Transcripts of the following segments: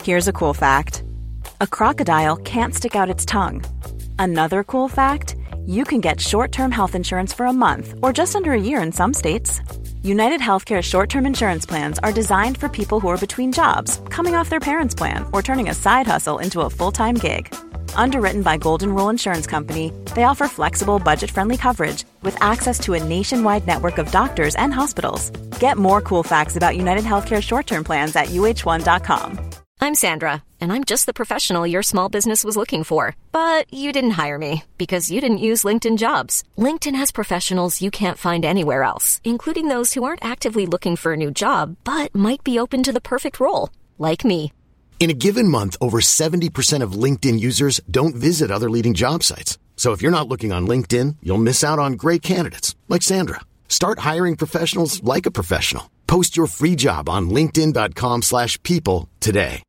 Here's a cool fact. A crocodile can't stick out its tongue. Another cool fact, you can get short-term health insurance for a month or just under a year in some states. United Healthcare short-term insurance plans are designed for people who are between jobs, coming off their parents' plan, or turning a side hustle into a full-time gig. Underwritten by Golden Rule Insurance Company, they offer flexible, budget-friendly coverage with access to a nationwide network of doctors and hospitals. Get more cool facts about United Healthcare short-term plans at uh1.com. I'm Sandra, and I'm just the professional your small business was looking for. But you didn't hire me because you didn't use LinkedIn Jobs. LinkedIn has professionals you can't find anywhere else, including those who aren't actively looking for a new job, but might be open to the perfect role, like me. In a given month, over 70% of LinkedIn users don't visit other leading job sites. So if you're not looking on LinkedIn, you'll miss out on great candidates like Sandra. Start hiring professionals like a professional. Post your free job on linkedin.com/people today.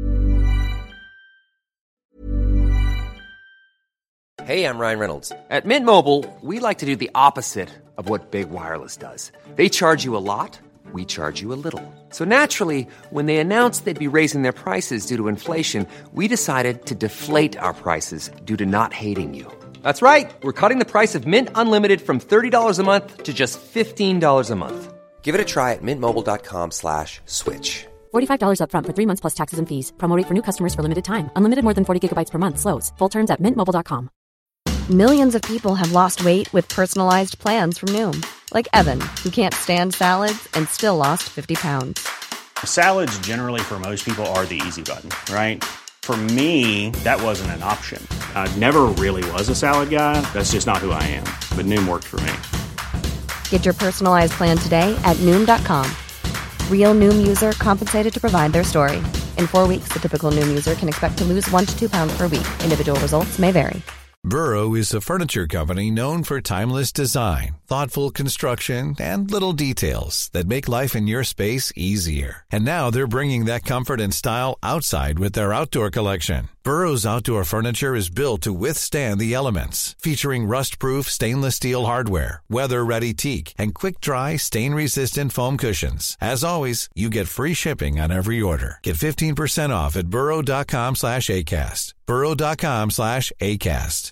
Hey, I'm Ryan Reynolds. At Mint Mobile, we like to do the opposite of what Big Wireless does. They charge you a lot. We charge you a little. So naturally, when they announced they'd be raising their prices due to inflation, we decided to deflate our prices due to not hating you. That's right. We're cutting the price of Mint Unlimited from $30 a month to just $15 a month. Give it a try at mintmobile.com/switch. $45 up front for 3 months plus taxes and fees. Promo rate for new customers for limited time. Unlimited more than 40 gigabytes per month slows. Full terms at mintmobile.com. Millions of people have lost weight with personalized plans from Noom. Like Evan, who can't stand salads and still lost 50 pounds. Salads generally for most people are the easy button, right? For me, that wasn't an option. I never really was a salad guy. That's just not who I am. But Noom worked for me. Get your personalized plan today at Noom.com. Real Noom user compensated to provide their story. In 4 weeks, the typical Noom user can expect to lose 1 to 2 pounds per week. Individual results may vary. Burrow is a furniture company known for timeless design, thoughtful construction, and little details that make life in your space easier. And now they're bringing that comfort and style outside with their outdoor collection. Burrow's outdoor furniture is built to withstand the elements, featuring rust-proof stainless steel hardware, weather-ready teak, and quick-dry, stain-resistant foam cushions. As always, you get free shipping on every order. Get 15% off at burrow.com/ACAST. burrow.com/ACAST.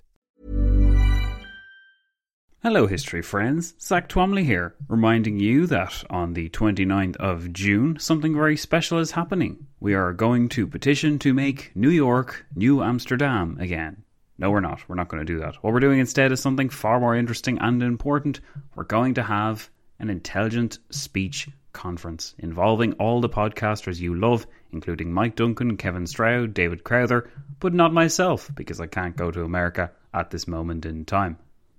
Hello history friends, Zach Twomley here, reminding you that on the 29th of June, something very special is happening. We are going to petition to make New York New Amsterdam again. No, we're not going to do that. What we're doing instead is something far more interesting and important. We're going to have an intelligent speech conference involving all the podcasters you love, including Mike Duncan, Kevin Stroud, David Crowther, but not myself, because I can't go to America at this moment in time.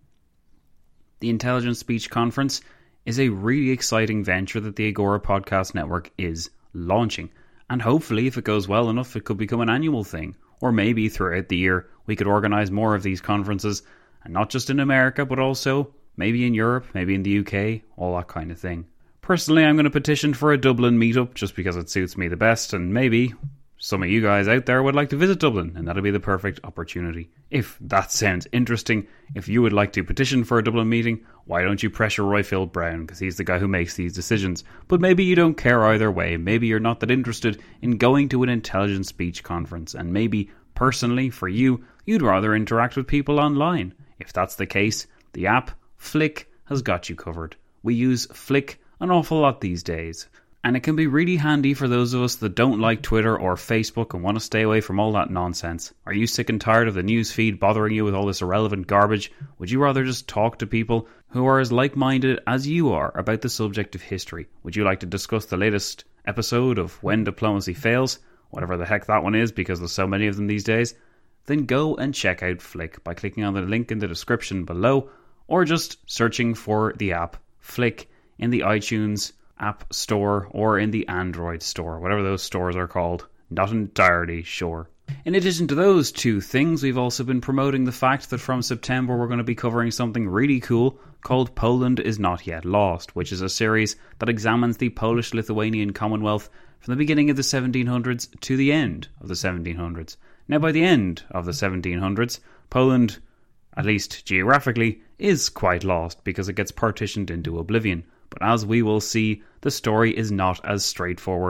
The Intelligent Speech Conference is a really exciting venture that the Agora Podcast Network is launching. And hopefully, if it goes well enough, it could become an annual thing. Or maybe throughout the year, we could organise more of these conferences. And not just in America, but also maybe in Europe, maybe in the UK, all that kind of thing. Personally, I'm going to petition for a Dublin meetup just because it suits me the best. And maybe some of you guys out there would like to visit Dublin, and that'll be the perfect opportunity. If that sounds interesting, if you would like to petition for a Dublin meeting, why don't you pressure Roifield Brown, because he's the guy who makes these decisions. But maybe you don't care either way. Maybe you're not that interested in going to an intelligent speech conference, and maybe, personally, for you, you'd rather interact with people online. If that's the case, the app Flick has got you covered. We use Flick an awful lot these days. And it can be really handy for those of us that don't like Twitter or Facebook and want to stay away from all that nonsense. Are you sick and tired of the news feed bothering you with all this irrelevant garbage? Would you rather just talk to people who are as like-minded as you are about the subject of history? Would you like to discuss the latest episode of When Diplomacy Fails? Whatever the heck that one is, because there's so many of them these days. Then go and check out Flick by clicking on the link in the description below, or just searching for the app Flick in the iTunes App Store or in the Android Store, whatever those stores are called. Not entirely sure. In addition to those two things, we've also been promoting the fact that from September we're going to be covering something really cool called Poland is Not Yet Lost, which is a series that examines the Polish-Lithuanian Commonwealth from the beginning of the 1700s to the end of the 1700s. Now, by the end of the 1700s, Poland, at least geographically, is quite lost because it gets partitioned into oblivion. But as we will see, the story is not as straightforward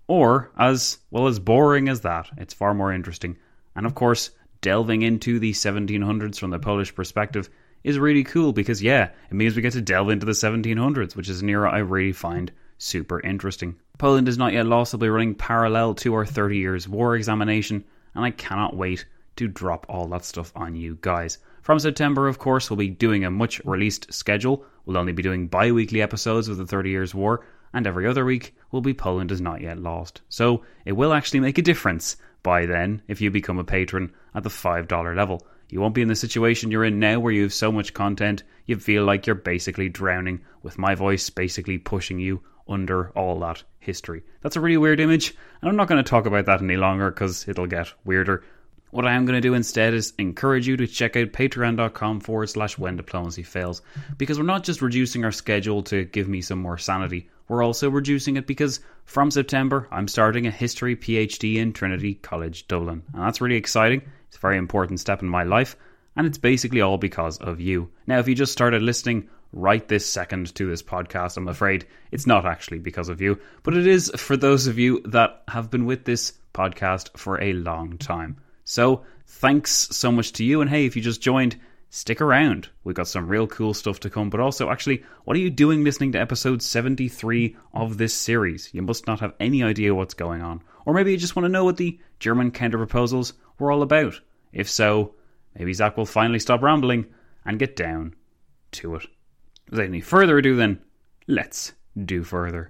Or, as boring as that, it's far more interesting. And of course, delving into the 1700s from the Polish perspective is really cool because, it means we get to delve into the 1700s, which is an era I really find super interesting. Poland is not yet lost will be running parallel to our 30 Years' War examination, and I cannot wait to drop all that stuff on you guys. From September, of course, we'll be doing a much released schedule. We'll only be doing bi-weekly episodes of the 30 Years' War, and every other week will be Poland is not yet lost. So it will actually make a difference by then if you become a patron at the $5 level. You won't be in the situation you're in now where you have so much content you feel like you're basically drowning with my voice basically pushing you under all that history. That's a really weird image, and I'm not going to talk about that any longer because it'll get weirder. What I am going to do instead is encourage you to check out patreon.com/when diplomacy fails, because we're not just reducing our schedule to give me some more sanity, we're also reducing it because from September I'm starting a history PhD in Trinity College Dublin, and that's really exciting. It's a very important step in my life, and it's basically all because of you. Now, if you just started listening right this second to this podcast, I'm afraid it's not actually because of you, but it is for those of you that have been with this podcast for a long time. So thanks so much to you, and hey, if you just joined, stick around. We've got some real cool stuff to come, but also, actually, what are you doing listening to episode 73 of this series? You must not have any idea what's going on. Or maybe you just want to know what the German counter-proposals were all about. If so, maybe Zach will finally stop rambling and get down to it. Without any further ado then, let's do further.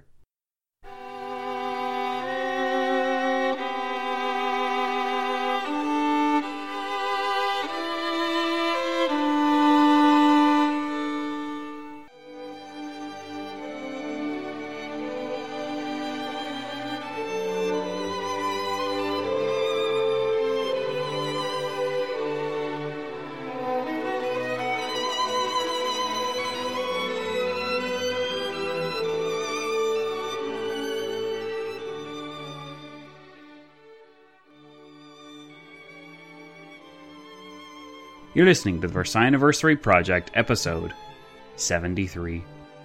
You're listening to the Versailles Anniversary Project, episode 73.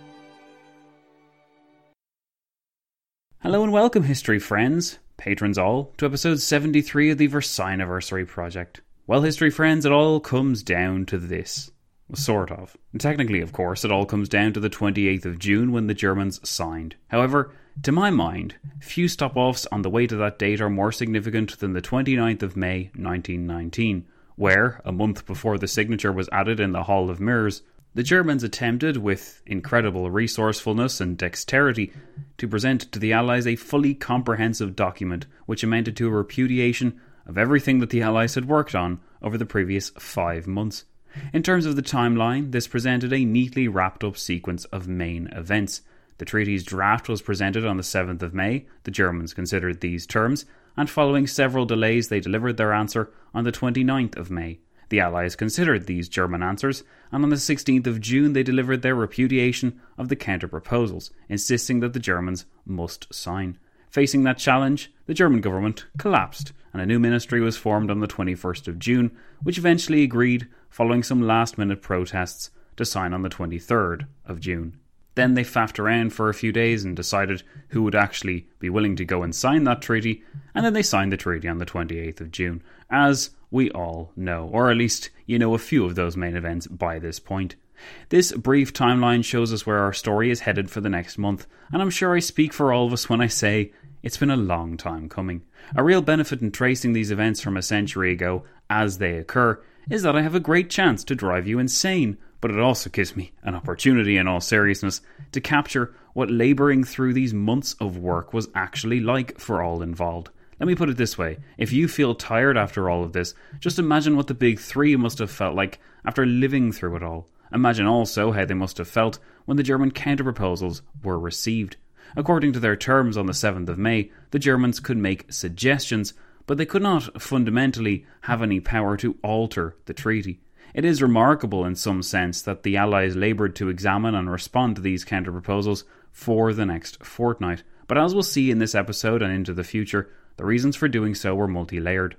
Hello and welcome, history friends, patrons all, to episode 73 of the Versailles Anniversary Project. Well, history friends, it all comes down to this. Sort of. And technically, of course, it all comes down to the 28th of June when the Germans signed. However, to my mind, few stop-offs on the way to that date are more significant than the 29th of May 1919. Where, a month before the signature was added in the Hall of Mirrors, the Germans attempted, with incredible resourcefulness and dexterity, to present to the Allies a fully comprehensive document which amounted to a repudiation of everything that the Allies had worked on over the previous 5 months. In terms of the timeline, this presented a neatly wrapped up sequence of main events. The treaty's draft was presented on the 7th of May, the Germans considered these terms, and following several delays they delivered their answer on the 29th of May. The Allies considered these German answers, and on the 16th of June they delivered their repudiation of the counter-proposals, insisting that the Germans must sign. Facing that challenge, the German government collapsed, and a new ministry was formed on the 21st of June, which eventually agreed, following some last-minute protests, to sign on the 23rd of June. Then they faffed around for a few days and decided who would actually be willing to go and sign that treaty, and then they signed the treaty on the 28th of June, as we all know, or at least you know a few of those main events by this point. This brief timeline shows us where our story is headed for the next month, and I'm sure I speak for all of us when I say it's been a long time coming. A real benefit in tracing these events from a century ago as they occur is that I have a great chance to drive you insane, but it also gives me an opportunity, in all seriousness, to capture what labouring through these months of work was actually like for all involved. Let me put it this way, if you feel tired after all of this, just imagine what the Big Three must have felt like after living through it all. Imagine also how they must have felt when the German counter-proposals were received. According to their terms on the 7th of May, the Germans could make suggestions, but they could not fundamentally have any power to alter the treaty. It is remarkable in some sense that the Allies laboured to examine and respond to these counter-proposals for the next fortnight, but as we'll see in this episode and into the future, the reasons for doing so were multi-layered.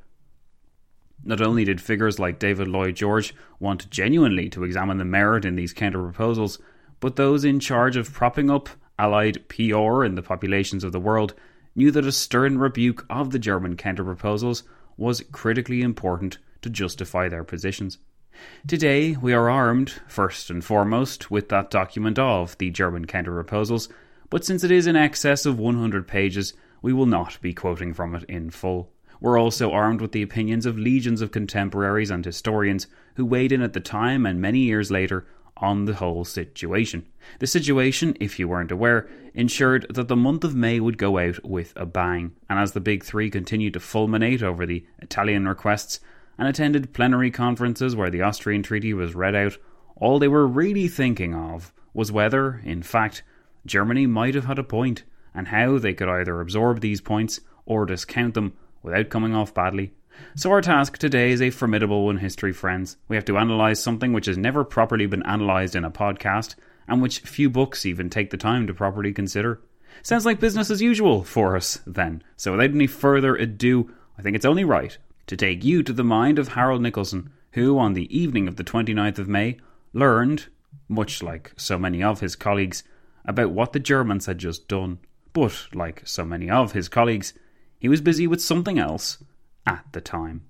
Not only did figures like David Lloyd George want genuinely to examine the merit in these counter-proposals, but those in charge of propping up Allied PR in the populations of the world knew that a stern rebuke of the German counter-proposals was critically important to justify their positions. Today, we are armed, first and foremost, with that document of the German counter-proposals, but since it is in excess of 100 pages, we will not be quoting from it in full. We're also armed with the opinions of legions of contemporaries and historians who weighed in at the time and many years later on the whole situation. The situation, if you weren't aware, ensured that the month of May would go out with a bang, and as the Big Three continued to fulminate over the Italian requests and attended plenary conferences where the Austrian treaty was read out, all they were really thinking of was whether, in fact, Germany might have had a point, and how they could either absorb these points or discount them without coming off badly. So our task today is a formidable one, history friends. We have to analyse something which has never properly been analysed in a podcast, and which few books even take the time to properly consider. Sounds like business as usual for us, then. So without any further ado, I think it's only right to take you to the mind of Harold Nicolson, who, on the evening of the 29th of May, learned, much like so many of his colleagues, about what the Germans had just done. But, like so many of his colleagues, he was busy with something else at the time.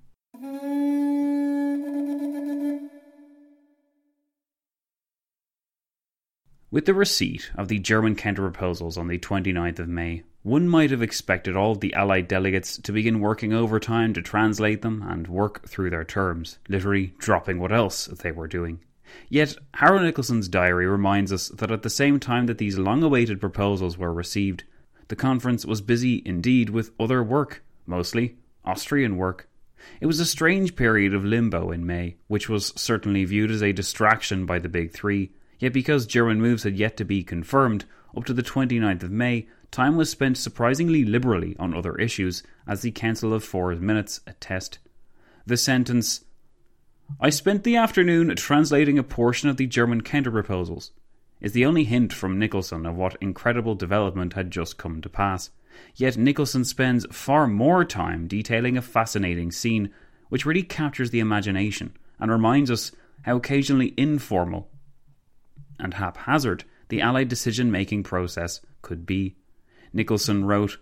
With the receipt of the German counter-proposals on the 29th of May, one might have expected all of the Allied delegates to begin working overtime to translate them and work through their terms, literally dropping what else they were doing. Yet, Harold Nicholson's diary reminds us that at the same time that these long-awaited proposals were received, the conference was busy indeed with other work, mostly Austrian work. It was a strange period of limbo in May, which was certainly viewed as a distraction by the Big Three, yet because German moves had yet to be confirmed, up to the 29th of May, time was spent surprisingly liberally on other issues, as the Council of Four's minutes attest. The sentence, "I spent the afternoon translating a portion of the German counter-proposals," is the only hint from Nicholson of what incredible development had just come to pass. Yet Nicholson spends far more time detailing a fascinating scene which really captures the imagination and reminds us how occasionally informal and haphazard the Allied decision-making process could be. Nicholson wrote,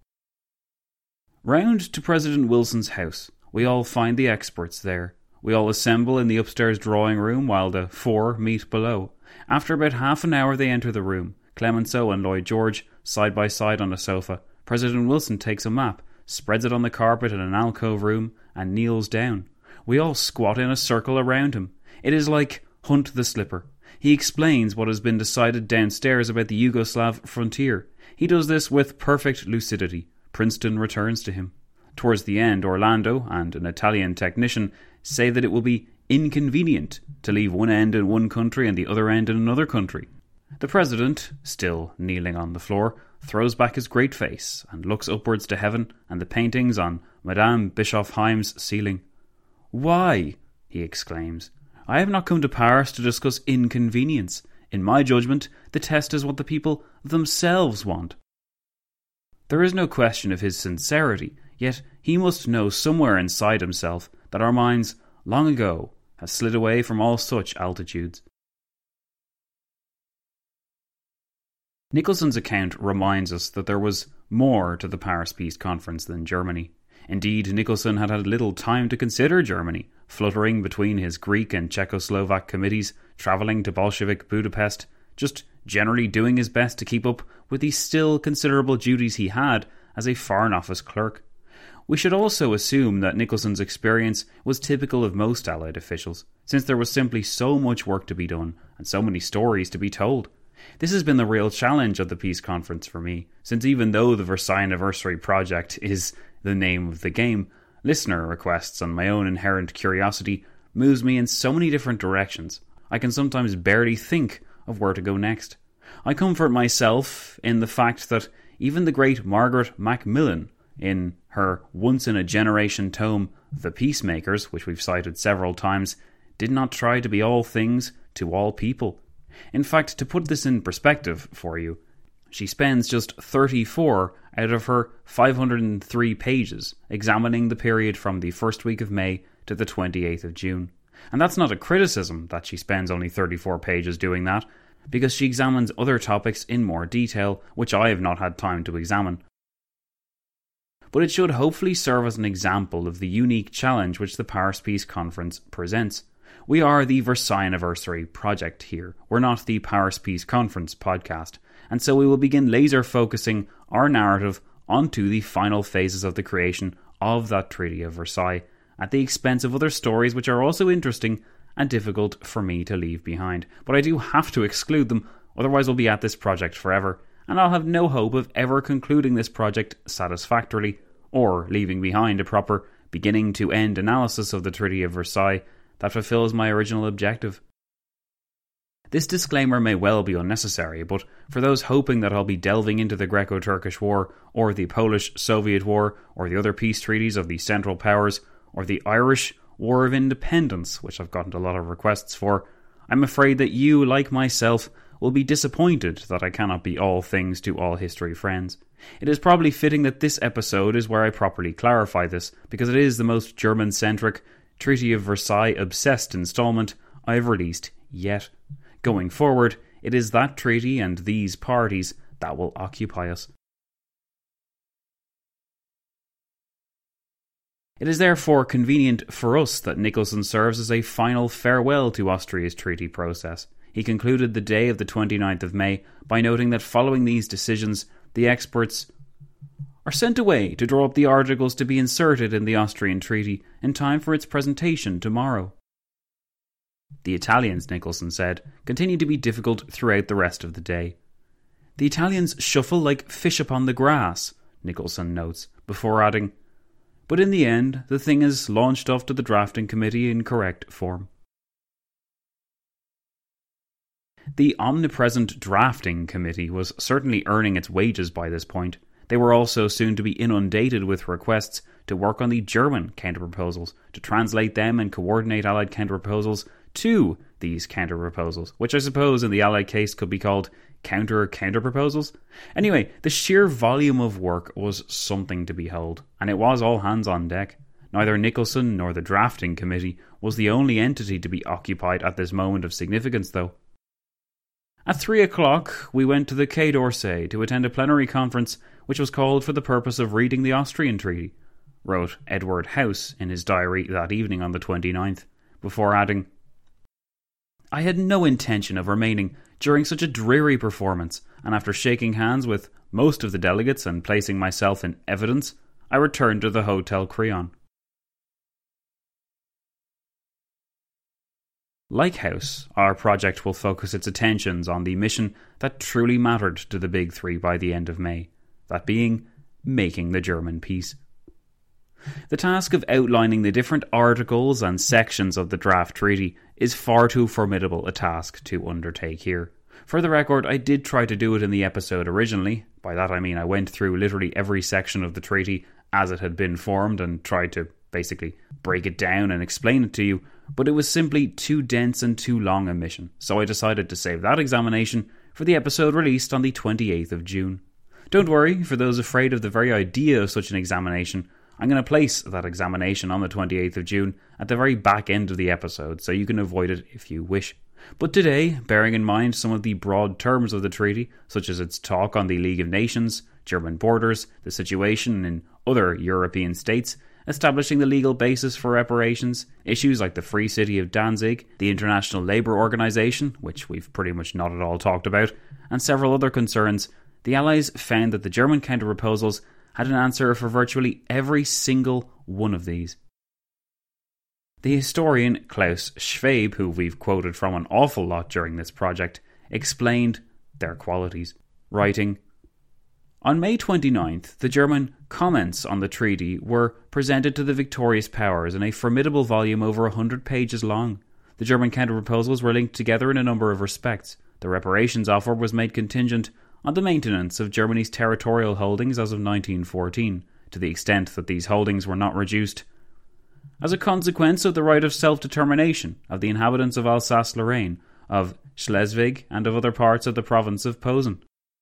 "Round to President Wilson's house. We all find the experts there. We all assemble in the upstairs drawing room while the four meet below. After about half an hour they enter the room, Clemenceau and Lloyd George side by side on a sofa. President Wilson takes a map, spreads it on the carpet in an alcove room, and kneels down. We all squat in a circle around him. It is like Hunt the Slipper. He explains what has been decided downstairs about the Yugoslav frontier. He does this with perfect lucidity. Princeton returns to him. Towards the end, Orlando and an Italian technician say that it will be inconvenient to leave one end in one country and the other end in another country. The President, still kneeling on the floor, throws back his great face and looks upwards to heaven and the paintings on Madame Bischoff-Heim's ceiling. 'Why?' he exclaims. 'I have not come to Paris to discuss inconvenience. In my judgment, the test is what the people themselves want.' There is no question of his sincerity, yet he must know somewhere inside himself that our minds, long ago, have slid away from all such altitudes. Nicholson's account reminds us that there was more to the Paris Peace Conference than Germany. Indeed, Nicholson had had little time to consider Germany, fluttering between his Greek and Czechoslovak committees, travelling to Bolshevik Budapest, just generally doing his best to keep up with the still considerable duties he had as a Foreign Office clerk. We should also assume that Nicholson's experience was typical of most Allied officials, since there was simply so much work to be done and so many stories to be told. This has been the real challenge of the Peace Conference for me, since even though the Versailles Anniversary Project is the name of the game, listener requests and my own inherent curiosity moves me in so many different directions, I can sometimes barely think of where to go next. I comfort myself in the fact that even the great Margaret Macmillan, in her once-in-a-generation tome, The Peacemakers, which we've cited several times, did not try to be all things to all people. In fact, to put this in perspective for you, she spends just 34 out of her 503 pages examining the period from the first week of May to the 28th of June. And that's not a criticism that she spends only 34 pages doing that, because she examines other topics in more detail, which I have not had time to examine. but it should hopefully serve as an example of the unique challenge which the Paris Peace Conference presents. We are the Versailles Anniversary project here. We're not the Paris Peace Conference podcast, and so we will begin laser focusing our narrative onto the final phases of the creation of that Treaty of Versailles, at the expense of other stories which are also interesting and difficult for me to leave behind. But I do have to exclude them, otherwise we'll be at this project forever, and I'll have no hope of ever concluding this project satisfactorily, or leaving behind a proper beginning to end analysis of the Treaty of Versailles that fulfills my original objective. This disclaimer may well be unnecessary, but for those hoping that I'll be delving into the Greco-Turkish War, or the Polish-Soviet War, or the other peace treaties of the Central Powers, or the Irish War of Independence, which I've gotten a lot of requests for, I'm afraid that you, like myself, will be disappointed that I cannot be all things to all history friends. It is probably fitting that this episode is where I properly clarify this, because it is the most German-centric, Treaty of Versailles-obsessed installment I've released yet. Going forward, it is that treaty and these parties that will occupy us. It is therefore convenient for us that Nicholson serves as a final farewell to Austria's treaty process. He concluded the day of the 29th of May by noting that following these decisions, the experts are sent away to draw up the articles to be inserted in the Austrian treaty in time for its presentation tomorrow. The Italians, Nicholson said, continue to be difficult throughout the rest of the day. The Italians shuffle like fish upon the grass, Nicholson notes, before adding, but in the end, the thing is launched off to the drafting committee in correct form. The omnipresent drafting committee was certainly earning its wages by this point. They were also soon to be inundated with requests to work on the German counter-proposals, to translate them and coordinate Allied counter-proposals to these counter-proposals, which I suppose in the Allied case could be called counter-proposals. Anyway, the sheer volume of work was something to behold, and it was all hands on deck. Neither Nicholson nor the drafting committee was the only entity to be occupied at this moment of significance, though. At 3 o'clock, we went to the Quai d'Orsay to attend a plenary conference which was called for the purpose of reading the Austrian treaty, wrote Edward House in his diary that evening on the 29th, before adding, I had no intention of remaining during such a dreary performance, and after shaking hands with most of the delegates and placing myself in evidence, I returned to the Hotel Crillon. Like House, our project will focus its attentions on the mission that truly mattered to the Big Three by the end of May, that being making the German peace. The task of outlining the different articles and sections of the draft treaty is far too formidable a task to undertake here. For the record, I did try to do it in the episode originally. By that I mean I went through literally every section of the treaty as it had been formed and tried to basically break it down and explain it to you, but it was simply too dense and too long a mission, so I decided to save that examination for the episode released on the 28th of June. Don't worry, for those afraid of the very idea of such an examination, I'm going to place that examination on the 28th of June at the very back end of the episode, so you can avoid it if you wish. But today, bearing in mind some of the broad terms of the treaty, such as its talk on the League of Nations, German borders, the situation in other European states, establishing the legal basis for reparations, issues like the Free City of Danzig, the International Labour Organization, which we've pretty much not at all talked about, and several other concerns, the Allies found that the German counter-proposals had an answer for virtually every single one of these. The historian Klaus Schwab, who we've quoted from an awful lot during this project, explained their qualities, writing, on May 29th, the German comments on the treaty were presented to the victorious powers in a formidable volume over 100 pages long. The German counter-proposals were linked together in a number of respects. The reparations offer was made contingent on the maintenance of Germany's territorial holdings as of 1914, to the extent that these holdings were not reduced as a consequence of the right of self-determination of the inhabitants of Alsace-Lorraine, of Schleswig, and of other parts of the province of Posen.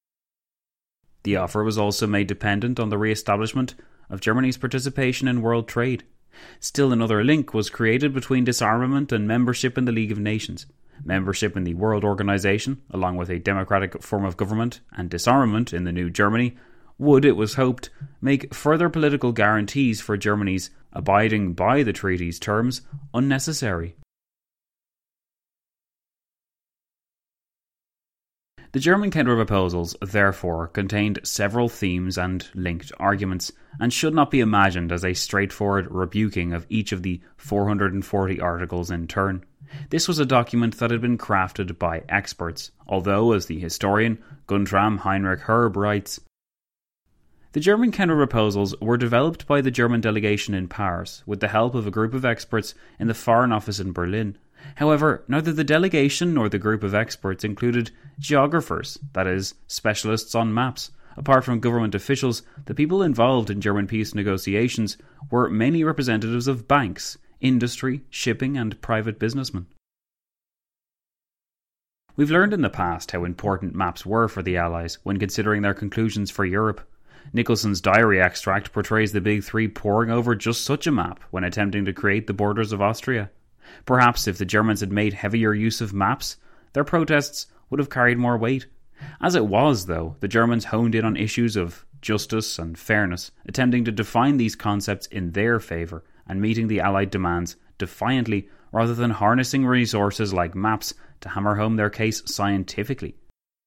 The offer was also made dependent on the re-establishment of Germany's participation in world trade. Still another link was created between disarmament and membership in the League of Nations. Membership in the World Organization, along with a democratic form of government, and disarmament in the new Germany, would, it was hoped, make further political guarantees for Germany's abiding by the treaty's terms unnecessary. The German counter-proposals, therefore, contained several themes and linked arguments, and should not be imagined as a straightforward rebuking of each of the 440 articles in turn. This was a document that had been crafted by experts, although, as the historian Guntram Heinrich Herb writes, the German counter-proposals were developed by the German delegation in Paris with the help of a group of experts in the Foreign Office in Berlin. However, neither the delegation nor the group of experts included geographers, that is, specialists on maps. Apart from government officials, the people involved in German peace negotiations were mainly representatives of banks, industry, shipping and private businessmen. We've learned in the past how important maps were for the Allies when considering their conclusions for Europe. Nicholson's diary extract portrays the Big Three poring over just such a map when attempting to create the borders of Austria. Perhaps if the Germans had made heavier use of maps, their protests would have carried more weight. As it was, though, the Germans honed in on issues of justice and fairness, attempting to define these concepts in their favour and meeting the Allied demands defiantly rather than harnessing resources like maps to hammer home their case scientifically.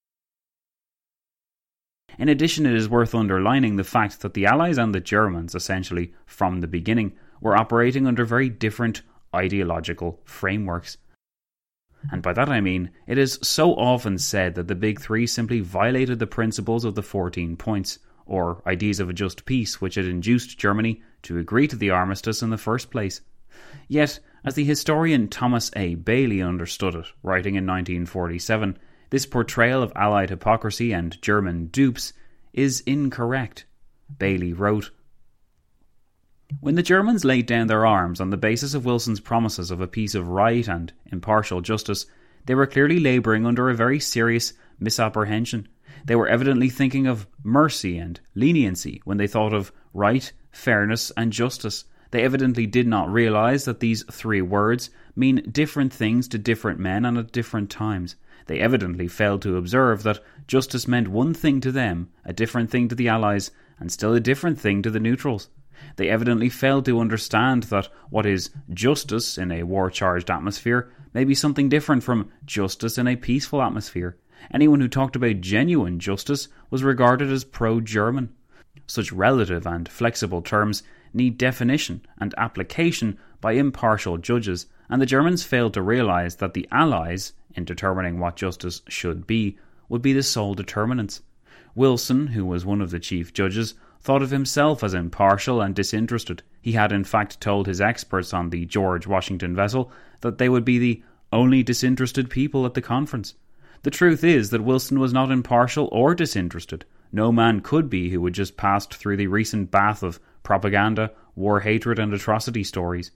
In addition, it is worth underlining the fact that the Allies and the Germans, essentially from the beginning, were operating under very different ideological frameworks. And by that I mean, it is so often said that the Big Three simply violated the principles of the 14 points, or ideas of a just peace which had induced Germany to agree to the armistice in the first place. Yet, as the historian Thomas A. Bailey understood it, writing in 1947, this portrayal of Allied hypocrisy and German dupes is incorrect. Bailey wrote, when the Germans laid down their arms on the basis of Wilson's promises of a peace of right and impartial justice, they were clearly labouring under a very serious misapprehension. They were evidently thinking of mercy and leniency when they thought of right, fairness and justice. They evidently did not realise that these three words mean different things to different men and at different times. They evidently failed to observe that justice meant one thing to them, a different thing to the Allies, and still a different thing to the neutrals. They evidently failed to understand that what is justice in a war-charged atmosphere may be something different from justice in a peaceful atmosphere. Anyone who talked about genuine justice was regarded as pro-German. Such relative and flexible terms need definition and application by impartial judges, and the Germans failed to realise that the Allies, in determining what justice should be, would be the sole determinants. Wilson, who was one of the chief judges, thought of himself as impartial and disinterested. He had in fact told his experts on the George Washington vessel that they would be the only disinterested people at the conference. The truth is that Wilson was not impartial or disinterested. No man could be who had just passed through the recent bath of propaganda, war hatred and atrocity stories.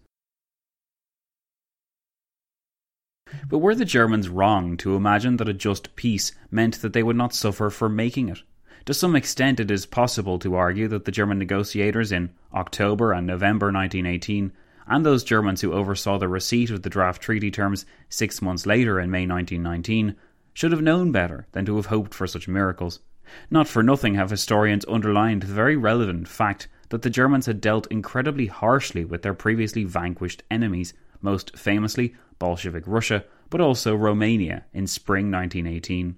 But were the Germans wrong to imagine that a just peace meant that they would not suffer for making it? To some extent it is possible to argue that the German negotiators in October and November 1918, and those Germans who oversaw the receipt of the draft treaty terms 6 months later in May 1919, should have known better than to have hoped for such miracles. Not for nothing have historians underlined the very relevant fact that the Germans had dealt incredibly harshly with their previously vanquished enemies, most famously Bolshevik Russia, but also Romania in spring 1918.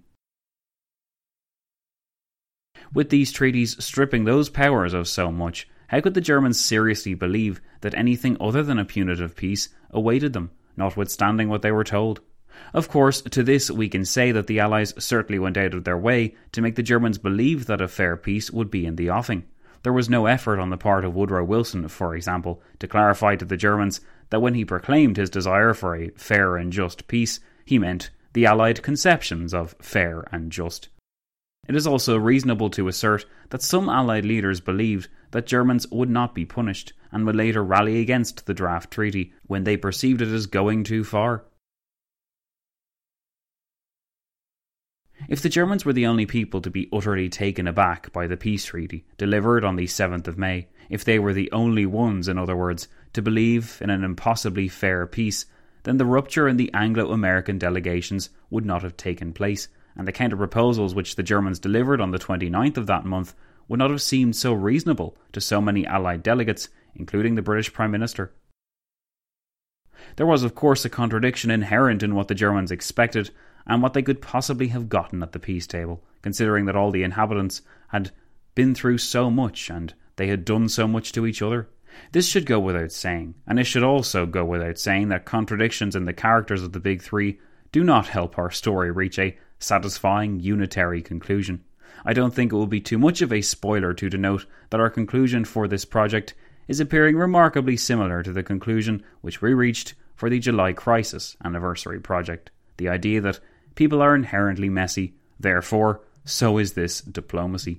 With these treaties stripping those powers of so much, how could the Germans seriously believe that anything other than a punitive peace awaited them, notwithstanding what they were told? Of course, to this we can say that the Allies certainly went out of their way to make the Germans believe that a fair peace would be in the offing. There was no effort on the part of Woodrow Wilson, for example, to clarify to the Germans that when he proclaimed his desire for a fair and just peace, he meant the Allied conceptions of fair and just. It is also reasonable to assert that some Allied leaders believed that Germans would not be punished and would later rally against the draft treaty when they perceived it as going too far. If the Germans were the only people to be utterly taken aback by the peace treaty delivered on the 7th of May, if they were the only ones, in other words, to believe in an impossibly fair peace, then the rupture in the Anglo-American delegations would not have taken place, and the counter-proposals which the Germans delivered on the 29th of that month would not have seemed so reasonable to so many Allied delegates, including the British Prime Minister. There was, of course, a contradiction inherent in what the Germans expected and what they could possibly have gotten at the peace table, considering that all the inhabitants had been through so much and they had done so much to each other. This should go without saying, and it should also go without saying that contradictions in the characters of the Big Three do not help our story reach a satisfying unitary conclusion. I don't think it will be too much of a spoiler to denote that our conclusion for this project is appearing remarkably similar to the conclusion which we reached for the July Crisis Anniversary project. The idea that people are inherently messy, therefore, so is this diplomacy.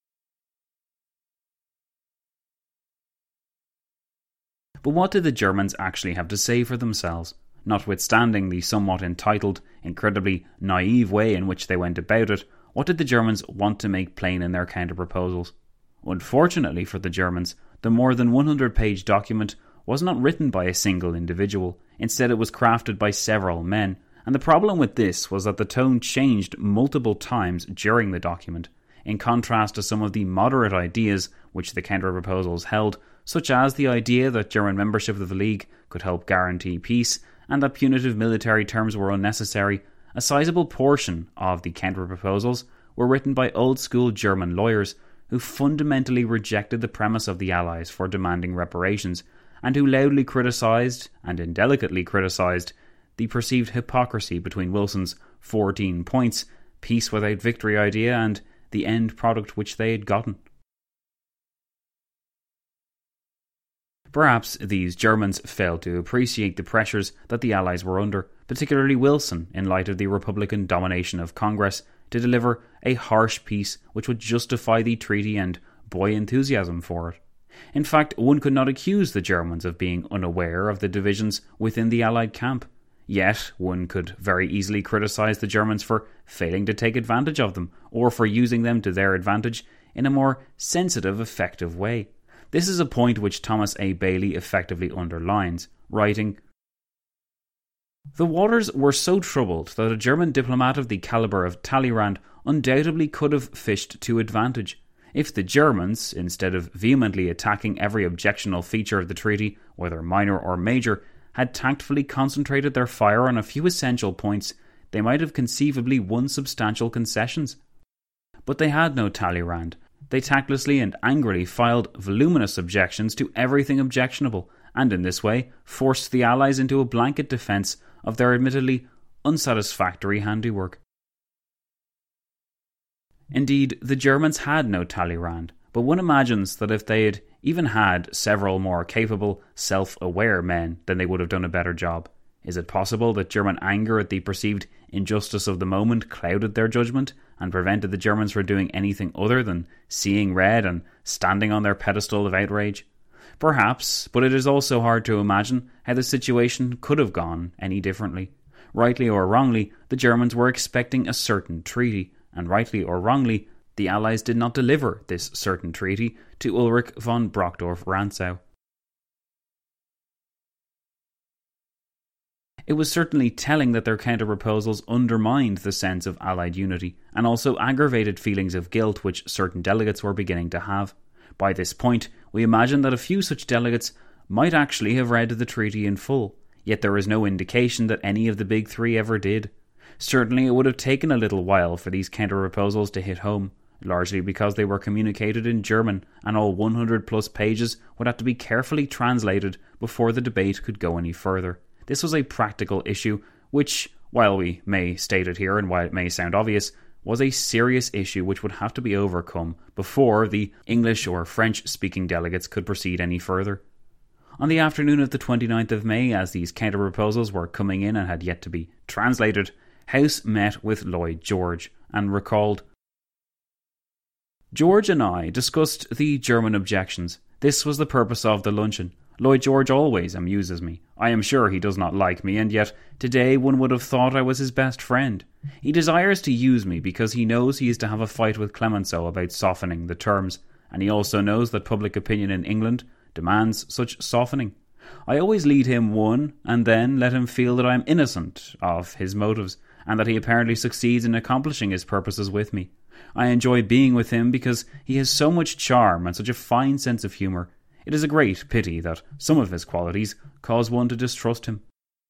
But what did the Germans actually have to say for themselves? Notwithstanding the somewhat entitled, incredibly naive way in which they went about it, what did the Germans want to make plain in their counter-proposals? Unfortunately for the Germans, the more than 100-page document was not written by a single individual. Instead, it was crafted by several men, and the problem with this was that the tone changed multiple times during the document, in contrast to some of the moderate ideas which the counter-proposals held, such as the idea that German membership of the League could help guarantee peace, and that punitive military terms were unnecessary. A sizable portion of the counter-proposals were written by old-school German lawyers who fundamentally rejected the premise of the Allies for demanding reparations, and who loudly criticised, and indelicately criticised, the perceived hypocrisy between Wilson's 14 points, peace without victory idea, and the end product which they had gotten. Perhaps these Germans failed to appreciate the pressures that the Allies were under, particularly Wilson, in light of the Republican domination of Congress, to deliver a harsh peace which would justify the treaty and buoy enthusiasm for it. In fact, one could not accuse the Germans of being unaware of the divisions within the Allied camp. Yet, one could very easily criticise the Germans for failing to take advantage of them, or for using them to their advantage in a more sensitive, effective way. This is a point which Thomas A. Bailey effectively underlines, writing, "The waters were so troubled that a German diplomat of the calibre of Talleyrand undoubtedly could have fished to advantage. If the Germans, instead of vehemently attacking every objectionable feature of the treaty, whether minor or major, had tactfully concentrated their fire on a few essential points, they might have conceivably won substantial concessions. But they had no Talleyrand. They tactlessly and angrily filed voluminous objections to everything objectionable, and in this way forced the Allies into a blanket defence of their admittedly unsatisfactory handiwork." Indeed, the Germans had no Talleyrand, but one imagines that if they had even had several more capable, self-aware men, then they would have done a better job. Is it possible that German anger at the perceived injustice of the moment clouded their judgment and prevented the Germans from doing anything other than seeing red and standing on their pedestal of outrage? Perhaps, but it is also hard to imagine how the situation could have gone any differently. Rightly or wrongly, the Germans were expecting a certain treaty, and rightly or wrongly, the Allies did not deliver this certain treaty to Ulrich von Brockdorff-Rantzau. It was certainly telling that their counter-proposals undermined the sense of Allied unity, and also aggravated feelings of guilt which certain delegates were beginning to have. By this point, we imagine that a few such delegates might actually have read the treaty in full, yet there is no indication that any of the Big Three ever did. Certainly it would have taken a little while for these counter-proposals to hit home, largely because they were communicated in German, and all 100-plus pages would have to be carefully translated before the debate could go any further. This was a practical issue which, while we may state it here and while it may sound obvious, was a serious issue which would have to be overcome before the English or French-speaking delegates could proceed any further. On the afternoon of the 29th of May, as these counter-proposals were coming in and had yet to be translated, House met with Lloyd George and recalled, "George and I discussed the German objections. This was the purpose of the luncheon. Lloyd George always amuses me. I am sure he does not like me, and yet today one would have thought I was his best friend. He desires to use me because he knows he is to have a fight with Clemenceau about softening the terms, and he also knows that public opinion in England demands such softening. I always lead him one, and then let him feel that I am innocent of his motives, and that he apparently succeeds in accomplishing his purposes with me. I enjoy being with him because he has so much charm and such a fine sense of humour. It is a great pity that some of his qualities cause one to distrust him.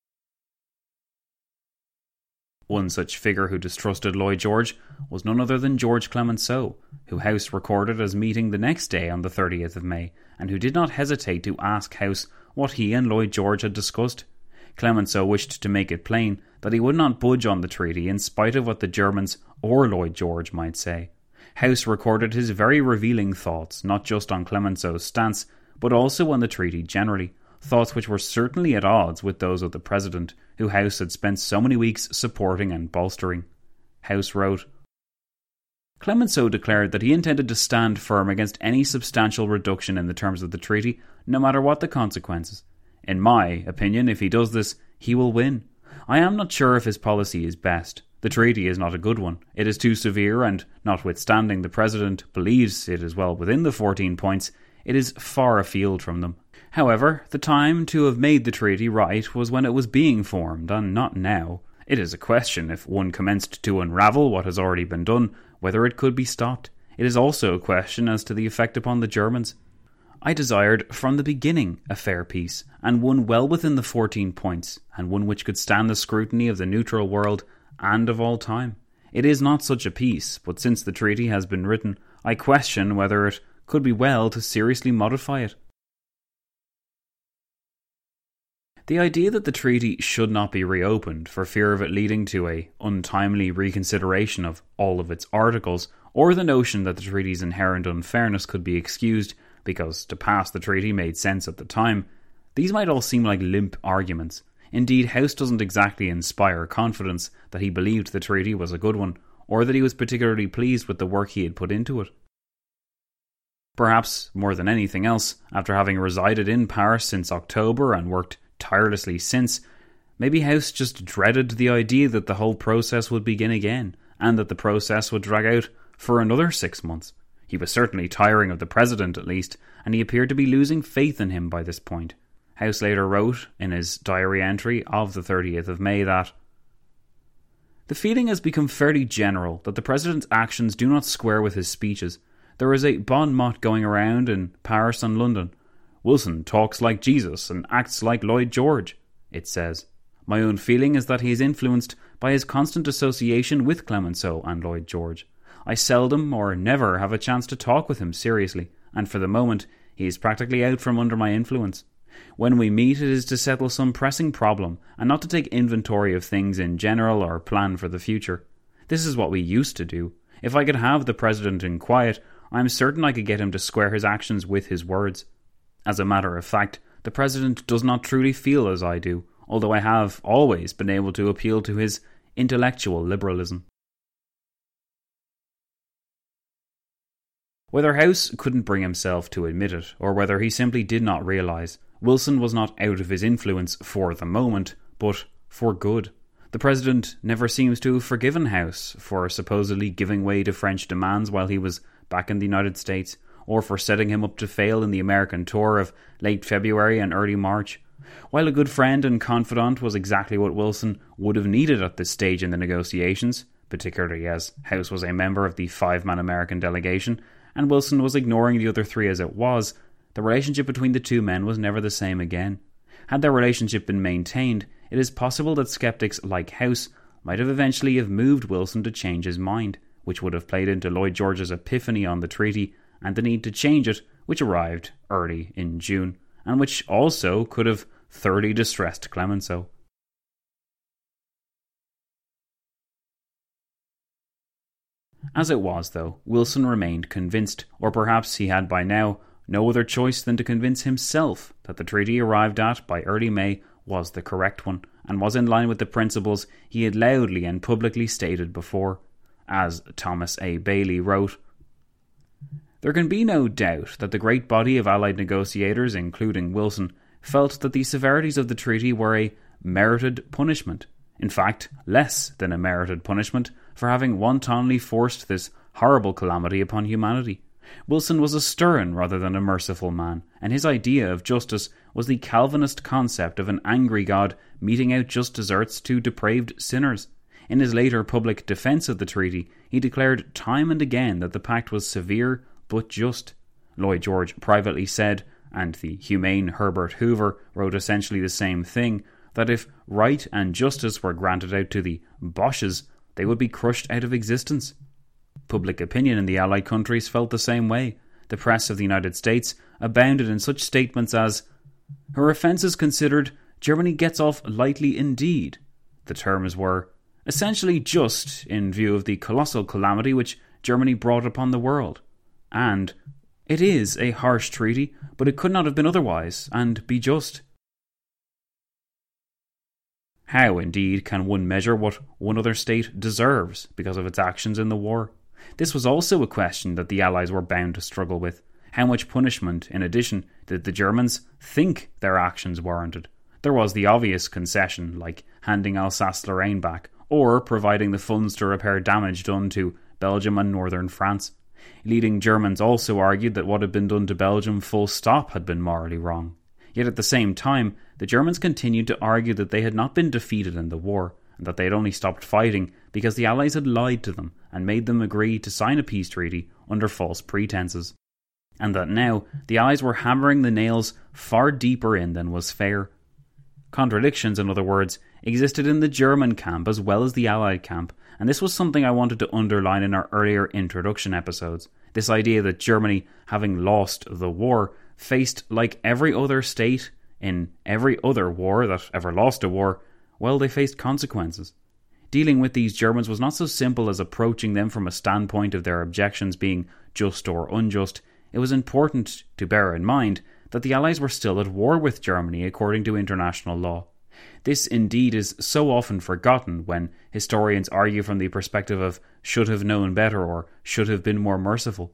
One such figure who distrusted Lloyd George was none other than George Clemenceau, who House recorded as meeting the next day on the 30th of May, and who did not hesitate to ask House what he and Lloyd George had discussed. Clemenceau wished to make it plain that he would not budge on the treaty in spite of what the Germans or Lloyd George might say. House recorded his very revealing thoughts, not just on Clemenceau's stance, but also on the treaty generally, thoughts which were certainly at odds with those of the President, who House had spent so many weeks supporting and bolstering. House wrote, Clemenceau declared that he intended to stand firm against any substantial reduction in the terms of the treaty, no matter what the consequences. In my opinion, if he does this, he will win. I am not sure if his policy is best. The treaty is not a good one. It is too severe, and notwithstanding the President believes it is well within the 14 points, it is far afield from them. However, the time to have made the treaty right was when it was being formed, and not now. It is a question, if one commenced to unravel what has already been done, whether it could be stopped. It is also a question as to the effect upon the Germans. I desired from the beginning a fair peace, and one well within the 14 points, and one which could stand the scrutiny of the neutral world and of all time. It is not such a peace, but since the treaty has been written, I question whether it could be well to seriously modify it. The idea that the treaty should not be reopened for fear of it leading to a untimely reconsideration of all of its articles, or the notion that the treaty's inherent unfairness could be excused because to pass the treaty made sense at the time, these might all seem like limp arguments. Indeed, House doesn't exactly inspire confidence that he believed the treaty was a good one, or that he was particularly pleased with the work he had put into it. Perhaps, more than anything else, after having resided in Paris since October and worked tirelessly since, maybe House just dreaded the idea that the whole process would begin again, and that the process would drag out for another 6 months. He was certainly tiring of the President at least, and he appeared to be losing faith in him by this point. House later wrote, in his diary entry of the 30th of May, that the feeling has become fairly general that the President's actions do not square with his speeches. There is a bon mot going around in Paris and London. Wilson talks like Jesus and acts like Lloyd George, it says. My own feeling is that he is influenced by his constant association with Clemenceau and Lloyd George. I seldom or never have a chance to talk with him seriously, and for the moment he is practically out from under my influence. When we meet, it is to settle some pressing problem, and not to take inventory of things in general or plan for the future. This is what we used to do. If I could have the President in quiet, I am certain I could get him to square his actions with his words. As a matter of fact, the President does not truly feel as I do, although I have always been able to appeal to his intellectual liberalism. Whether House couldn't bring himself to admit it, or whether he simply did not realise, Wilson was not out of his influence for the moment, but for good. The President never seems to have forgiven House for supposedly giving way to French demands while he was back in the United States, or for setting him up to fail in the American tour of late February and early March. While a good friend and confidant was exactly what Wilson would have needed at this stage in the negotiations, particularly as House was a member of the 5-man American delegation, and Wilson was ignoring the other 3 as it was, the relationship between the 2 men was never the same again. Had their relationship been maintained, it is possible that skeptics like House might have eventually have moved Wilson to change his mind, which would have played into Lloyd George's epiphany on the treaty and the need to change it, which arrived early in June, and which also could have thoroughly distressed Clemenceau. As it was, though, Wilson remained convinced, or perhaps he had by now no other choice than to convince himself that the treaty arrived at by early May was the correct one, and was in line with the principles he had loudly and publicly stated before. As Thomas A. Bailey wrote, there can be no doubt that the great body of Allied negotiators, including Wilson, felt that the severities of the treaty were a merited punishment. In fact, less than a merited punishment for having wantonly forced this horrible calamity upon humanity. Wilson was a stern rather than a merciful man, and his idea of justice was the Calvinist concept of an angry God meting out just deserts to depraved sinners. In his later public defence of the treaty, he declared time and again that the pact was severe but just. Lloyd George privately said, and the humane Herbert Hoover wrote essentially the same thing, that if right and justice were granted out to the Boches, they would be crushed out of existence. Public opinion in the Allied countries felt the same way. The press of the United States abounded in such statements as, "Her offences considered, Germany gets off lightly indeed." The terms were essentially just in view of the colossal calamity which Germany brought upon the world. And it is a harsh treaty, but it could not have been otherwise, and be just. How, indeed, can one measure what one other state deserves because of its actions in the war? This was also a question that the Allies were bound to struggle with. How much punishment, in addition, did the Germans think their actions warranted? There was the obvious concession, like handing Alsace-Lorraine back, or providing the funds to repair damage done to Belgium and northern France. Leading Germans also argued that what had been done to Belgium full stop had been morally wrong. Yet at the same time, the Germans continued to argue that they had not been defeated in the war, and that they had only stopped fighting because the Allies had lied to them and made them agree to sign a peace treaty under false pretences. And that now the Allies were hammering the nails far deeper in than was fair. Contradictions, in other words, existed in the German camp as well as the Allied camp, and this was something I wanted to underline in our earlier introduction episodes. This idea that Germany, having lost the war, faced, like every other state in every other war that ever lost a war, well, they faced consequences. Dealing with these Germans was not so simple as approaching them from a standpoint of their objections being just or unjust. It was important to bear in mind that the Allies were still at war with Germany according to international law. This indeed is so often forgotten when historians argue from the perspective of should have known better or should have been more merciful.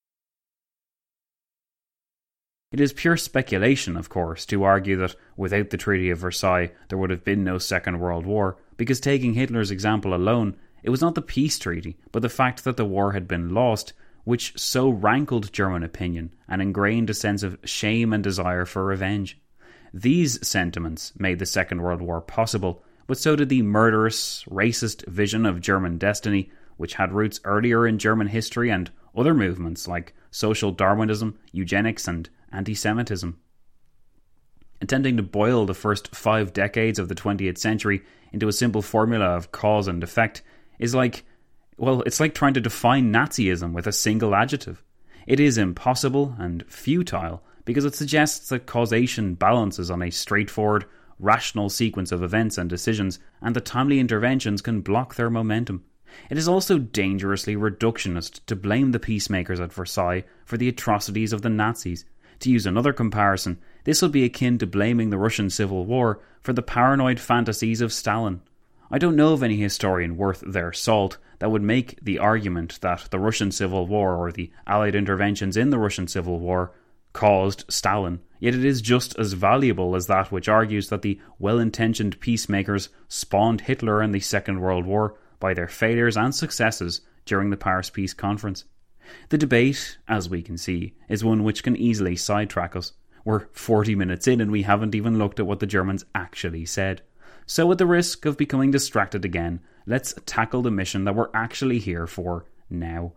It is pure speculation, of course, to argue that without the Treaty of Versailles there would have been no Second World War, because taking Hitler's example alone, it was not the peace treaty, but the fact that the war had been lost, which so rankled German opinion and ingrained a sense of shame and desire for revenge. These sentiments made the Second World War possible, but so did the murderous, racist vision of German destiny, which had roots earlier in German history and other movements like social Darwinism, eugenics and anti-Semitism. Attempting to boil the first 5 decades of the 20th century into a simple formula of cause and effect is it's like trying to define Nazism with a single adjective. It is impossible and futile because it suggests that causation balances on a straightforward, rational sequence of events and decisions, and that timely interventions can block their momentum. It is also dangerously reductionist to blame the peacemakers at Versailles for the atrocities of the Nazis. To use another comparison, this would be akin to blaming the Russian Civil War for the paranoid fantasies of Stalin. I don't know of any historian worth their salt that would make the argument that the Russian Civil War or the Allied interventions in the Russian Civil War caused Stalin, yet it is just as valuable as that which argues that the well-intentioned peacemakers spawned Hitler and the Second World War by their failures and successes during the Paris Peace Conference. The debate, as we can see, is one which can easily sidetrack us. We're 40 minutes in and we haven't even looked at what the Germans actually said. So at the risk of becoming distracted again, let's tackle the mission that we're actually here for now.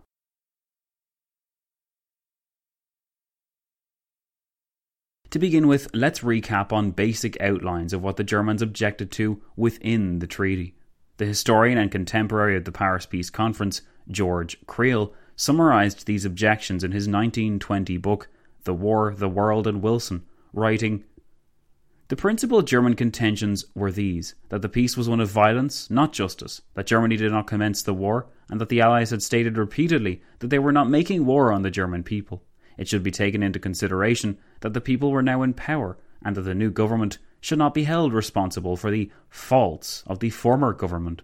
To begin with, let's recap on basic outlines of what the Germans objected to within the treaty. The historian and contemporary of the Paris Peace Conference, George Creel, summarised these objections in his 1920 book, The War, the World and Wilson, writing, "The principal German contentions were these, that the peace was one of violence, not justice, that Germany did not commence the war, and that the Allies had stated repeatedly that they were not making war on the German people. It should be taken into consideration that the people were now in power, and that the new government should not be held responsible for the faults of the former government."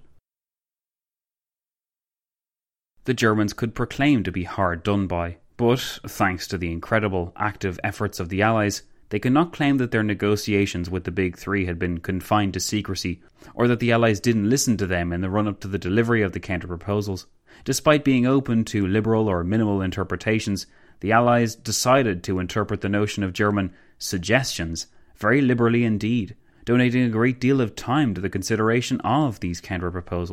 The Germans could proclaim to be hard done by, but, thanks to the incredible active efforts of the Allies, they could not claim that their negotiations with the Big Three had been confined to secrecy, or that the Allies didn't listen to them in the run-up to the delivery of the counter-proposals. Despite being open to liberal or minimal interpretations, the Allies decided to interpret the notion of German suggestions very liberally indeed, donating a great deal of time to the consideration of these counter-proposals.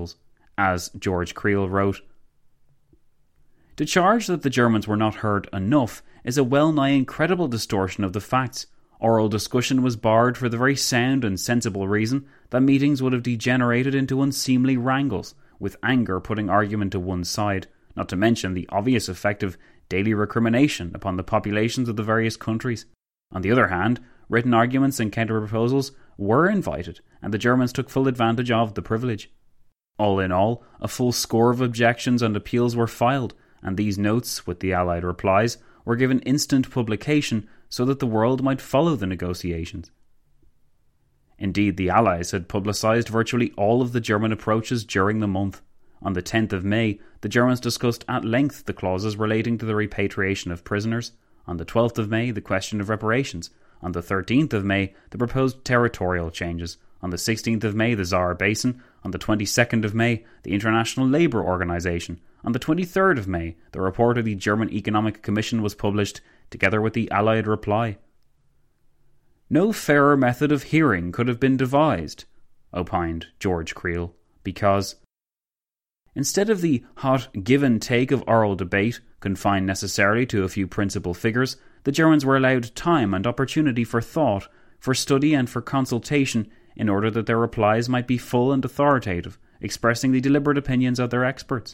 As George Creel wrote, "To charge that the Germans were not heard enough is a well-nigh incredible distortion of the facts. Oral discussion was barred for the very sound and sensible reason that meetings would have degenerated into unseemly wrangles, with anger putting argument to one side, not to mention the obvious effect of daily recrimination upon the populations of the various countries. On the other hand, written arguments and counter-proposals were invited, and the Germans took full advantage of the privilege. All in all, a full score of objections and appeals were filed, and these notes, with the Allied replies, were given instant publication so that the world might follow the negotiations." Indeed, the Allies had publicised virtually all of the German approaches during the month. On the 10th of May, the Germans discussed at length the clauses relating to the repatriation of prisoners. On the 12th of May, the question of reparations. On the 13th of May, the proposed territorial changes. On the 16th of May, the Saar Basin. On the 22nd of May, the International Labour Organization. On the 23rd of May, the report of the German Economic Commission was published, together with the Allied reply. "No fairer method of hearing could have been devised," opined George Creel, because instead of the hot give and take of oral debate, confined necessarily to a few principal figures, the Germans were allowed time and opportunity for thought, for study and for consultation, in order that their replies might be full and authoritative, expressing the deliberate opinions of their experts.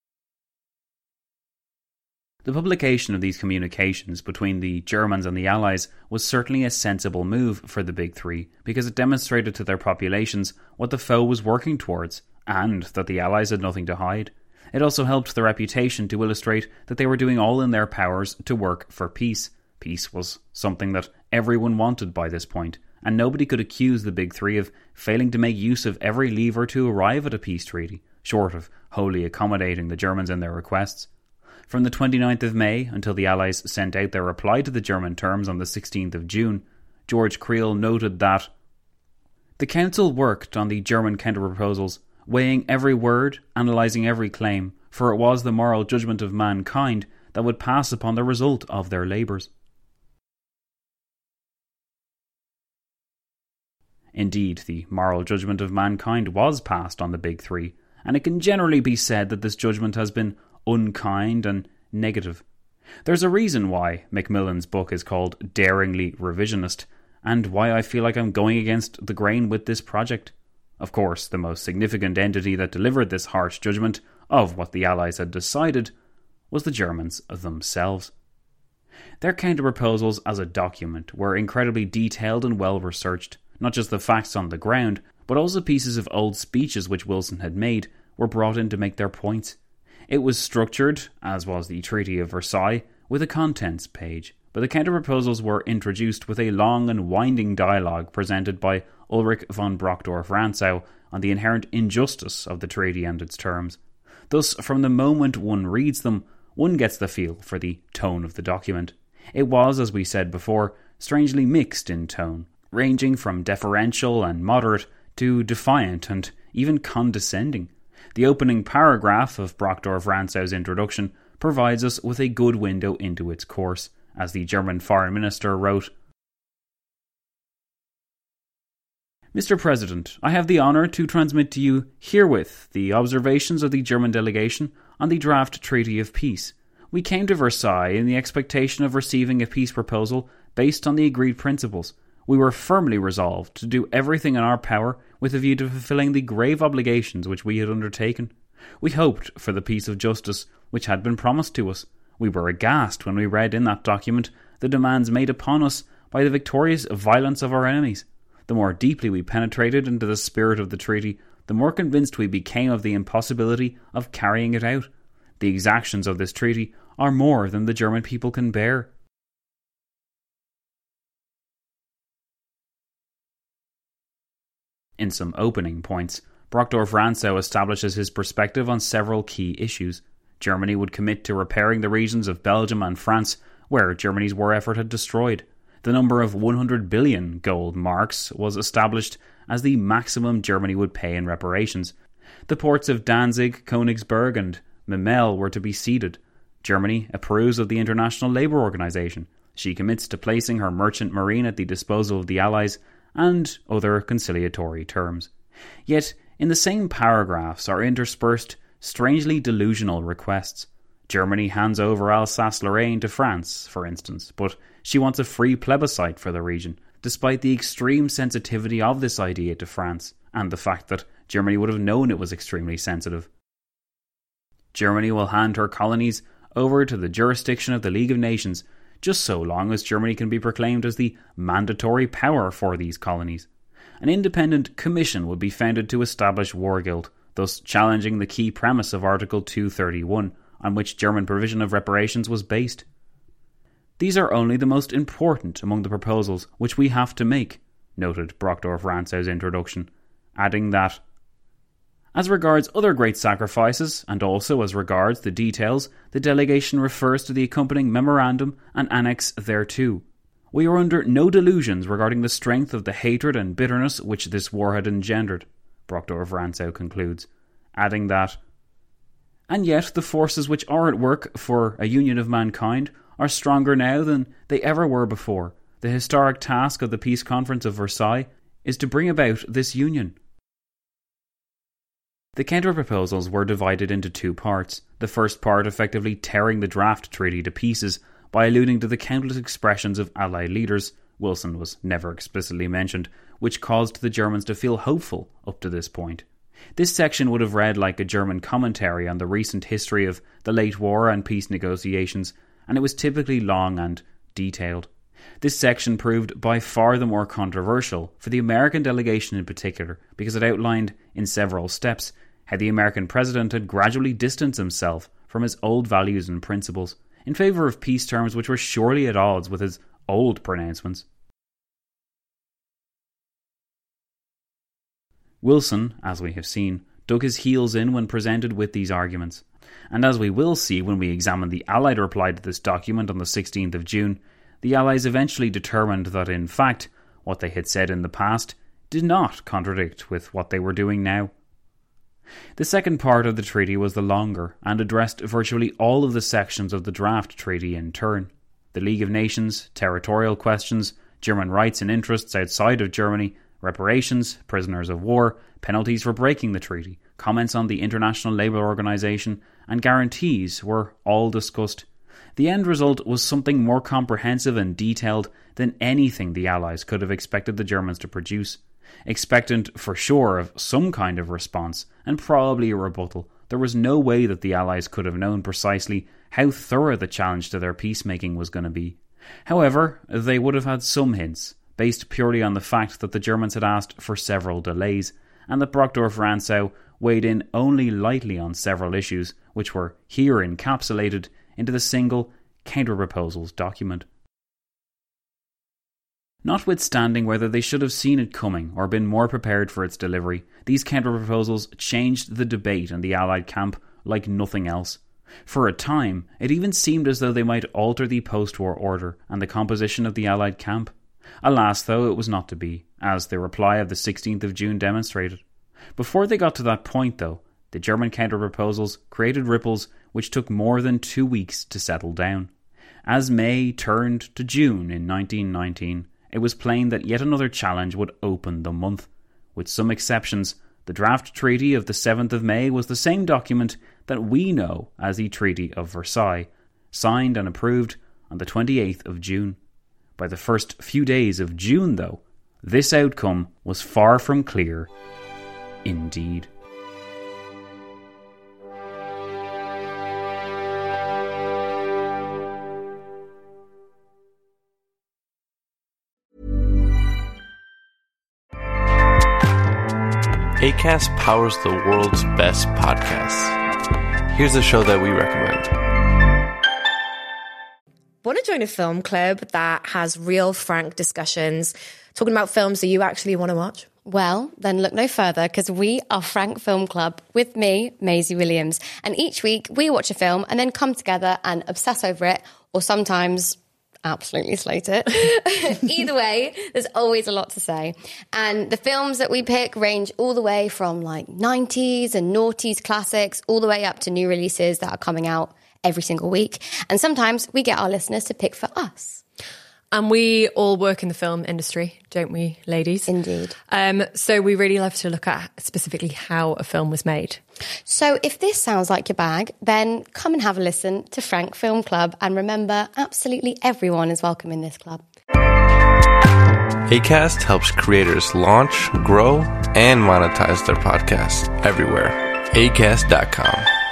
The publication of these communications between the Germans and the Allies was certainly a sensible move for the Big Three, because it demonstrated to their populations what the foe was working towards, and that the Allies had nothing to hide. It also helped their reputation to illustrate that they were doing all in their powers to work for peace. Peace was something that everyone wanted by this point, and nobody could accuse the Big Three of failing to make use of every lever to arrive at a peace treaty, short of wholly accommodating the Germans in their requests. From the 29th of May until the Allies sent out their reply to the German terms on the 16th of June, George Creel noted that the Council worked on the German counter-proposals, weighing every word, analysing every claim, for it was the moral judgment of mankind that would pass upon the result of their labours. Indeed, the moral judgment of mankind was passed on the Big Three, and it can generally be said that this judgment has been unkind and negative. There's a reason why Macmillan's book is called Daringly Revisionist, and why I feel like I'm going against the grain with this project. Of course, the most significant entity that delivered this harsh judgment of what the Allies had decided was the Germans themselves. Their counter-proposals as a document were incredibly detailed and well-researched. Not just the facts on the ground, but also pieces of old speeches which Wilson had made were brought in to make their points. It was structured, as was the Treaty of Versailles, with a contents page, but the counter-proposals were introduced with a long and winding dialogue presented by Ulrich von Brockdorff-Rantzau on the inherent injustice of the treaty and its terms. Thus, from the moment one reads them, one gets the feel for the tone of the document. It was, as we said before, strangely mixed in tone, ranging from deferential and moderate to defiant and even condescending. The opening paragraph of Brockdorff-Rantzau's introduction provides us with a good window into its course, as the German Foreign Minister wrote, "Mr. President, I have the honour to transmit to you herewith the observations of the German delegation on the draft Treaty of Peace. We came to Versailles in the expectation of receiving a peace proposal based on the agreed principles. We were firmly resolved to do everything in our power with a view to fulfilling the grave obligations which we had undertaken. We hoped for the peace of justice which had been promised to us. We were aghast when we read in that document the demands made upon us by the victorious violence of our enemies. The more deeply we penetrated into the spirit of the treaty, the more convinced we became of the impossibility of carrying it out. The exactions of this treaty are more than the German people can bear." In some opening points, Brockdorff-Rantzau establishes his perspective on several key issues. Germany would commit to repairing the regions of Belgium and France where Germany's war effort had destroyed. The number of 100 billion gold marks was established as the maximum Germany would pay in reparations. The ports of Danzig, Königsberg and Memel were to be ceded. Germany approves of the International Labour Organization. She commits to placing her merchant marine at the disposal of the Allies, and other conciliatory terms. Yet In the same paragraphs are interspersed strangely delusional requests. Germany hands over Alsace-Lorraine to France, for instance, but she wants a free plebiscite for the region, despite the extreme sensitivity of this idea to France, and the fact that Germany would have known it was extremely sensitive. Germany will hand her colonies over to the jurisdiction of the League of Nations, just so long as Germany can be proclaimed as the mandatory power for these colonies. An independent commission would be founded to establish war guilt, thus challenging the key premise of Article 231, on which German provision of reparations was based. These are only the most important among the proposals which we have to make, noted Brockdorff-Ransau's introduction, adding that, as regards other great sacrifices, and also as regards the details, the delegation refers to the accompanying memorandum and annex thereto. We are under no delusions regarding the strength of the hatred and bitterness which this war had engendered, Brockdorff-Ransau concludes, adding that, and yet the forces which are at work for a union of mankind are stronger now than they ever were before. The historic task of the Peace Conference of Versailles is to bring about this union. The counter-proposals were divided into two parts, the first part effectively tearing the draft treaty to pieces by alluding to the countless expressions of Allied leaders, Wilson was never explicitly mentioned, which caused the Germans to feel hopeful up to this point. This section would have read like a German commentary on the recent history of the late war and peace negotiations, and it was typically long and detailed. This section proved by far the more controversial for the American delegation in particular, because it outlined in several steps how the American president had gradually distanced himself from his old values and principles in favour of peace terms which were surely at odds with his old pronouncements. Wilson, as we have seen, dug his heels in when presented with these arguments, and as we will see when we examine the Allied reply to this document on the 16th of June, the Allies eventually determined that in fact, what they had said in the past did not contradict with what they were doing now. The second part of the treaty was the longer and addressed virtually all of the sections of the draft treaty in turn. The League of Nations, territorial questions, German rights and interests outside of Germany, reparations, prisoners of war, penalties for breaking the treaty, comments on the International Labour Organization, and guarantees were all discussed. The end result was something more comprehensive and detailed than anything the Allies could have expected the Germans to produce. Expectant for sure of some kind of response, and probably a rebuttal, there was no way that the Allies could have known precisely how thorough the challenge to their peacemaking was going to be. However, they would have had some hints, based purely on the fact that the Germans had asked for several delays, and that Brockdorff-Ransau weighed in only lightly on several issues, which were here encapsulated into the single counter-proposals document. Notwithstanding whether they should have seen it coming or been more prepared for its delivery, these counter-proposals changed the debate in the Allied camp like nothing else. For a time, it even seemed as though they might alter the post-war order and the composition of the Allied camp. Alas, though, it was not to be, as the reply of the 16th of June demonstrated. Before they got to that point, though, the German counter-proposals created ripples which took more than 2 weeks to settle down. As May turned to June in 1919, it was plain that yet another challenge would open the month. With some exceptions, the draft treaty of the 7th of May was the same document that we know as the Treaty of Versailles, signed and approved on the 28th of June. By the first few days of June, though, this outcome was far from clear indeed. Acast powers the world's best podcasts. Here's a show that we recommend. Want to join a film club that has real, frank discussions, talking about films that you actually want to watch? Well, then look no further, because we are Frank Film Club with me, Maisie Williams. And each week we watch a film and then come together and obsess over it, or sometimes absolutely slate it. Either way, there's always a lot to say. And the films that we pick range all the way from like 90s and noughties classics all the way up to new releases that are coming out every single week. And sometimes we get our listeners to pick for us. And we all work in the film industry, don't we, ladies? Indeed. So we really love to look at specifically how a film was made. So if this sounds like your bag, then come and have a listen to Frank Film Club. And remember, absolutely everyone is welcome in this club. Acast helps creators launch, grow, and monetize their podcasts everywhere. Acast.com.